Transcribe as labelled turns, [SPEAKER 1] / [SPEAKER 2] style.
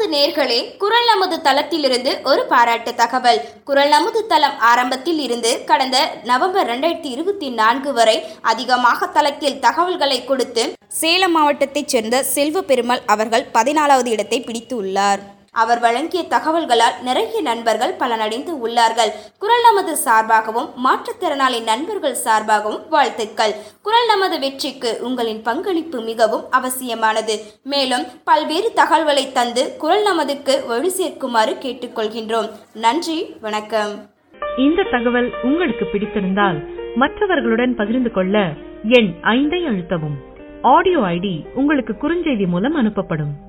[SPEAKER 1] நேர்களே, குரல் நமது தளத்திலிருந்து ஒரு பாராட்டு தகவல். குரல் நமது தளம் ஆரம்பத்தில் இருந்து கடந்த நவம்பர் 2024 வரை அதிகமாக தளத்தில் தகவல்களை கொடுத்து சேலம் மாவட்டத்தைச் சேர்ந்த செல்வ பெருமாள் அவர்கள் 14வது இடத்தை பிடித்து உள்ளார். அவர் வழங்கிய தகவல்களால் நிறைய நண்பர்கள் பலனடைந்து உள்ளார்கள். குரல் நமது சார்பாகவும் மாற்றுத்திறனாளி நண்பர்கள் சார்பாகவும் வாழ்த்துக்கள். குரல் நமது வெற்றிக்கு உங்களின் பங்களிப்பு மிகவும் அவசியமானது. மேலும் பல்வேறு தகவல்களை தந்து குரல் நமதுக்கு வழி சேர்க்குமாறு கேட்டுக்கொள்கின்றோம். நன்றி, வணக்கம்.
[SPEAKER 2] இந்த தகவல் உங்களுக்கு பிடித்திருந்தால் மற்றவர்களுடன் பகிர்ந்து கொள்ள எண் 5 அழுத்தவும். ஆடியோ ஐடி உங்களுக்கு குறுஞ்செய்தி மூலம் அனுப்பப்படும்.